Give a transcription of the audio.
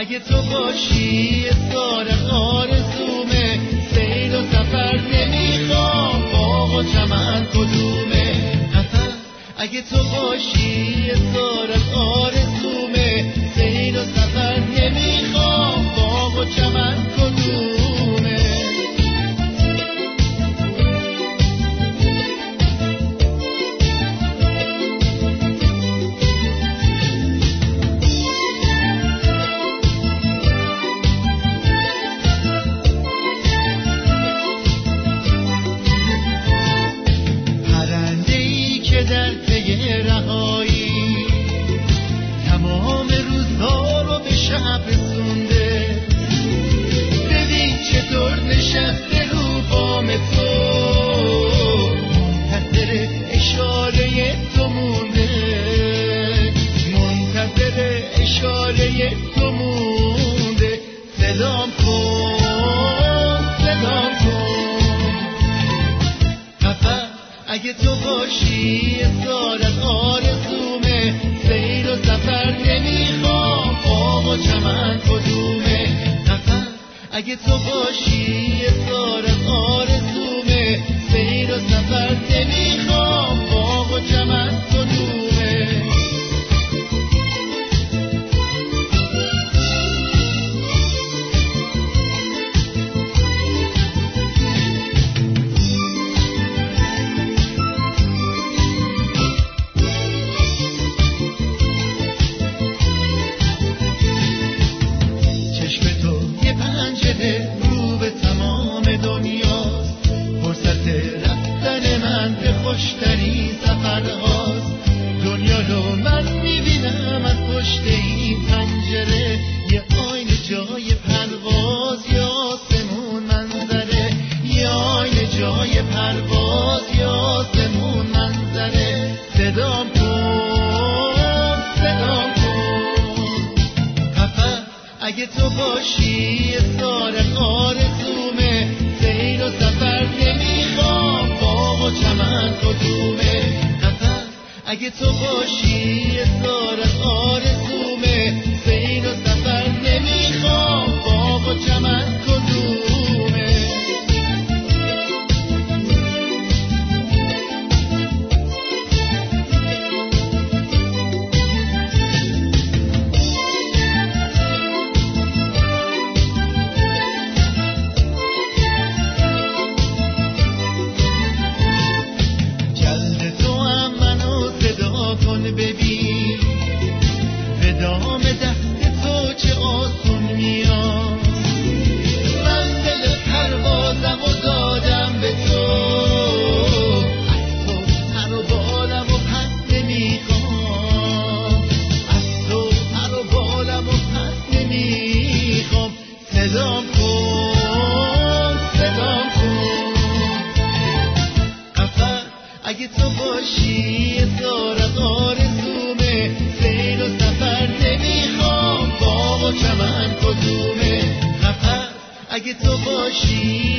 اگه تو باشی سارق آرزومه، سیر و سفر نمیخوام، باغ و چمن کدومه. اگه تو باشی سارق آرزومه، سیر و سفر نمیخوام، باغ و چمن کدومه. در پی رهایی تمام روزها رو به شب رسونده، ببین چطور نشسته رو بام تو، منتظر اشاره تو مونده، منتظر اشاره تو مونده. سلام کن، سلام کن. اگه تو باشی سارق آرزومه، سیر و سفر نمیخوام، باغ و چمن کدومه. اگه تو باشی سارق آرزومه، سیر و سفر نمیخوام، باغ و چمن کدومه. رو به تمام دنیاست، فرصت رفتن من به خوشترین سفرهاست. دنیا رو من میبینم از پشت این پنجره، یه آینه جای پرواز، یا آسمون منظره، یه آینه جای پرواز، یا آسمون منظره. صدام کن، صدام کن. اگه تو باشی سارق آرزومه، سیر و سفر نمیخوام، باغ و چمن کدومه. اگه تو باشی سارق آرزومه، سیر و سفر نمیخوام، باغ و چمن کدومه. ببین به دام دست تو چه آسون میاد، من دل پروازم و دادم به تو، از تو پر و بالم و پس نمیخوام، از تو پر و بالم و پس نمیخوام. صدام کن، صدام کن. اگه تو باشی سارق آرزومه، سیر و سفر نمیخوام، باغ و چمن کدومه. اگه تو باشی